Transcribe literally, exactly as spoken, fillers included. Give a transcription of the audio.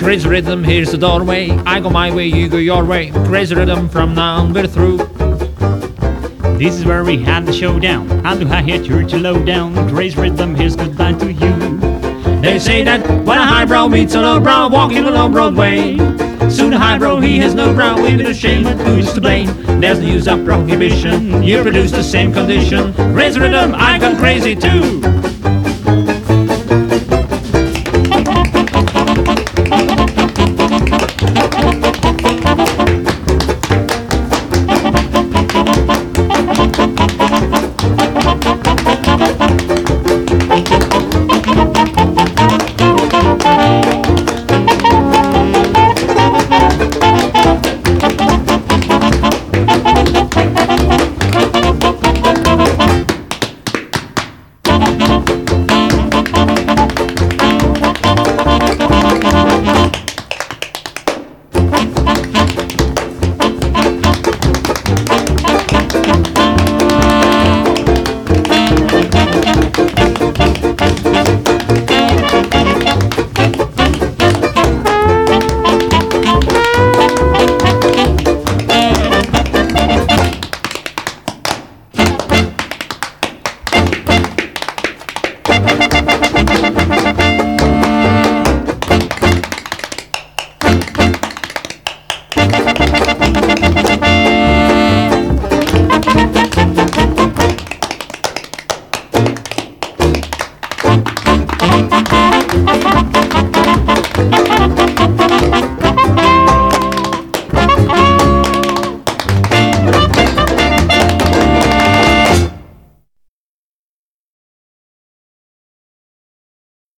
Crazy rhythm, here's the doorway. I go my way, you go your way. Crazy rhythm, from now on we're through. This is where we had the showdown. I'll do hi-hat, you're too low down. Crazy rhythm, here's goodbye to you. They say that when a highbrow meets a lowbrow, walking along Broadway, soon a highbrow, he has no brow. If it's a shame, but who's to blame? There's the use of prohibition. You produce the same condition. Crazy rhythm, I gone crazy too.